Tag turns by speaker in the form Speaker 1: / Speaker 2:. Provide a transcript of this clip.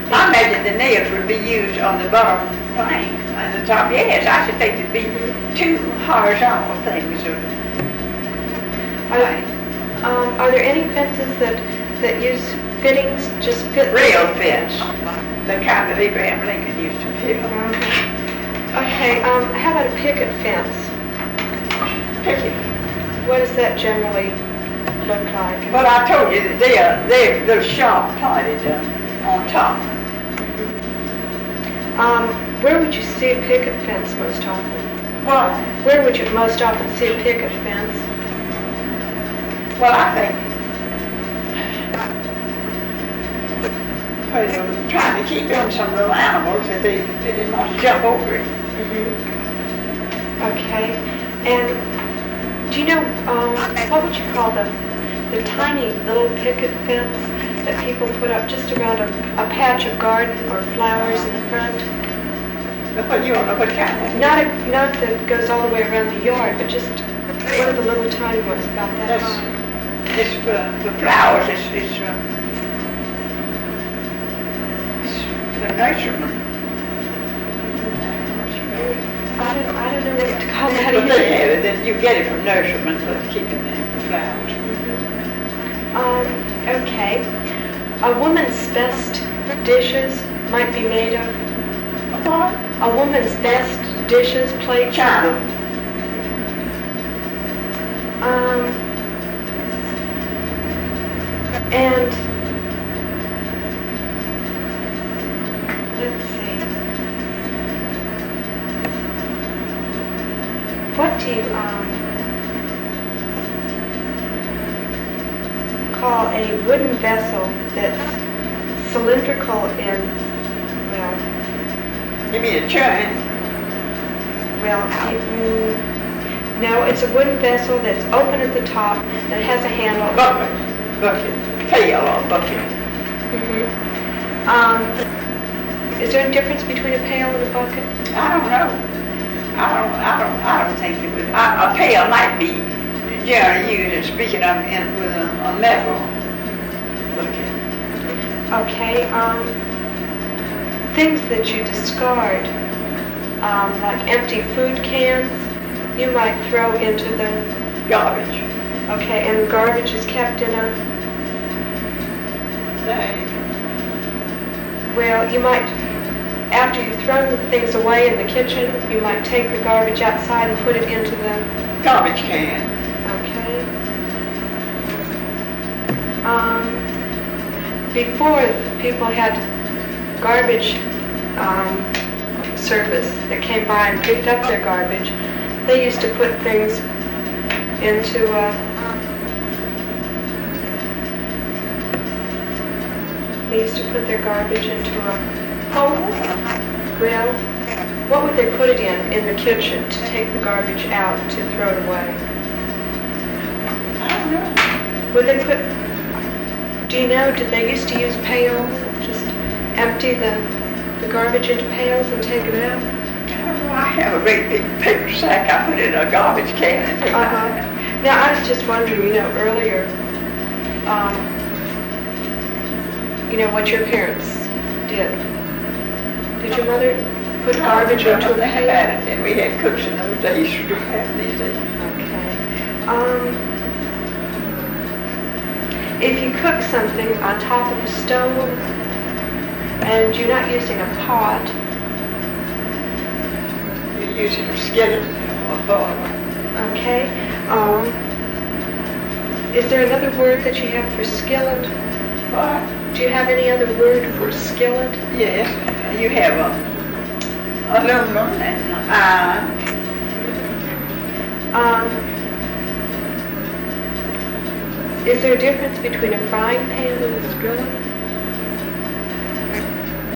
Speaker 1: I imagine the nails would be used on the bottom plank and the top. Yes, I should think it'd be two horizontal things.
Speaker 2: Are there any fences that use fittings, just fit?
Speaker 1: Rail fence, the kind that Abraham Lincoln used to build.
Speaker 2: Okay, how about a picket fence?
Speaker 1: Picket.
Speaker 2: What does that generally look like?
Speaker 1: But I told you that they're sharp pointed on top.
Speaker 2: Where would you see a picket fence most often?
Speaker 1: Well,
Speaker 2: Where would you most often see a picket fence?
Speaker 1: well, I think well, they were trying to keep in some little animals that they didn't want to jump over it.
Speaker 2: Okay, and do you know, what would you call the tiny little picket fence that people put up just around a patch of garden or flowers in the front?
Speaker 1: But you don't know what kind of.
Speaker 2: Not that goes all the way around the yard, but just one of the little tiny ones about that high.
Speaker 1: It's for flowers. It's the nurseryman.
Speaker 2: I don't know what to call that
Speaker 1: But
Speaker 2: either.
Speaker 1: they have it. Then you get it from nurserymen for keeping the flowers.
Speaker 2: Okay. A woman's best dishes might be made of.
Speaker 1: What?
Speaker 2: A woman's best dishes, plates.
Speaker 1: China.
Speaker 2: And let's see. What do you call a wooden vessel that's cylindrical in,
Speaker 1: You mean a churn?
Speaker 2: no, it's a wooden vessel that's open at the top that has a handle.
Speaker 1: Bucket. Pail or bucket.
Speaker 2: Is there a difference between a pail and a bucket?
Speaker 1: I don't know. I don't think it would. A pail might be generally used, and speaking of with a metal bucket.
Speaker 2: Okay, things that you discard, like empty food cans, you might throw into the
Speaker 1: Garbage.
Speaker 2: okay, and garbage is kept in a,
Speaker 1: Thing.
Speaker 2: well, you might, after you've thrown the things away in the kitchen, you might take the garbage outside and put it into the,
Speaker 1: Garbage can.
Speaker 2: okay. Before people had garbage service that came by and picked up their garbage, they used to put things into they used to put their garbage into a hole. Well, what would they put it in the kitchen to take the garbage out to throw it away?
Speaker 1: I don't know.
Speaker 2: Would they put, do you know, did they used to use pails, just empty the garbage into pails and take it out?
Speaker 1: I have a great big paper sack. I put it in a garbage can and take it out.
Speaker 2: Now, I was just wondering, earlier, what your parents did. Did your mother put garbage into a
Speaker 1: They
Speaker 2: pail?
Speaker 1: had it, and we had cooks in those days who don't have these days.
Speaker 2: Okay. If you cook something on top of a stove and you're not using a pot,
Speaker 1: You're using a skillet or a boil.
Speaker 2: okay, is there another word that you have for skillet?
Speaker 1: What?
Speaker 2: Do you have any other word for skillet?
Speaker 1: Yes, you have aluminum and iron.
Speaker 2: Is there a difference between a frying pan and a skillet?